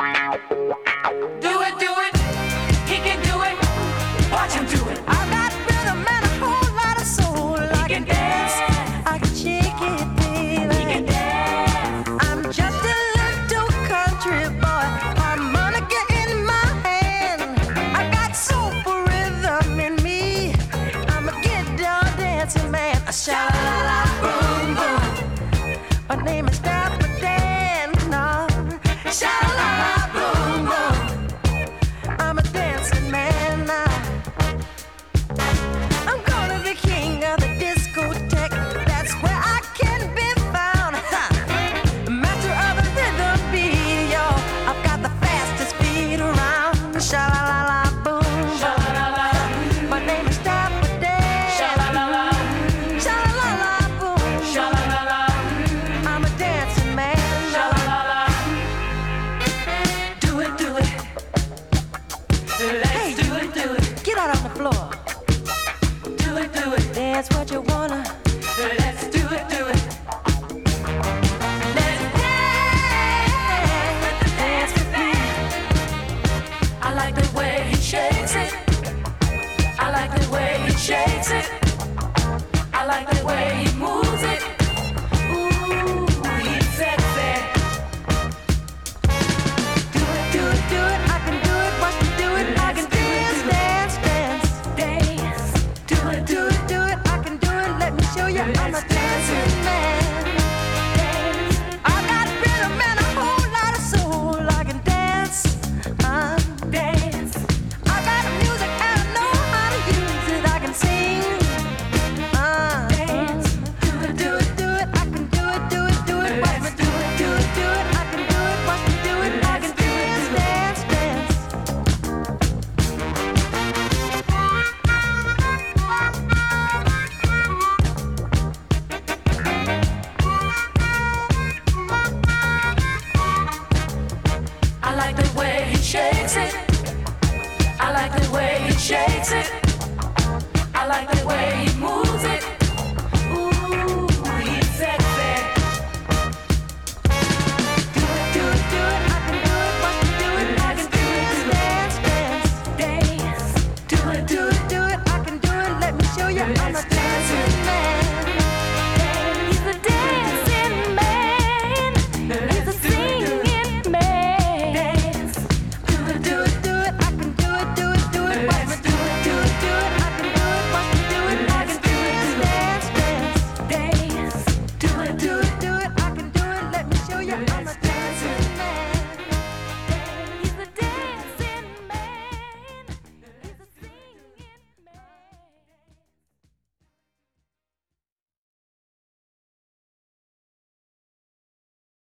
Do it, do it. He can do it. Watch him do it. I got rhythm and a whole lot of soul. He can dance. I can shake it, baby. He can dance. I'm just a little country boy, harmonica in my hand. I got soulful rhythm in me. I'm a get down dancing man. A sha-la-la, boom boom. My name is Dapper Dan. No, sha-la-la, boom boom. I'm a dancing man now. I'm gonna be king of the discotheque. That's where I can be found. Ha! Master of the rhythm beat, yo. I've got the fastest beat around. Sha la la la boom. Sha la la la. My name is Dapper Dan. Sha la la la. Sha la la la boom. Sha la la la. I'm a dancing man. Sha la la la. Do it, do it. Let's Hey. do it, do it. Get out on the floor. Do it, do it. Dance what you wanna. Let's do it, do it. Let's Dance with me. I like the way he shakes it. I like the way he shakes it. I like the way he moves it. Ooh, he's sexy. Do it, do it, do it. I can do it. Watch me do it. I can dance, dance, dance. Dance. Do it, Do it, do it, I can do it. Let me show you I'm a dancing man. I got rhythm and a whole lot of soul. I can dance, dance. I got music and I know how to use it. I can sing, Dance. do it, do it, do it. I can do it, do it, do it. Watch me do it, do it, do it. I can do it, watch me do it. I can dance, dance, dance. I like the way he shakes it. I like the way he shakes it. I like the way he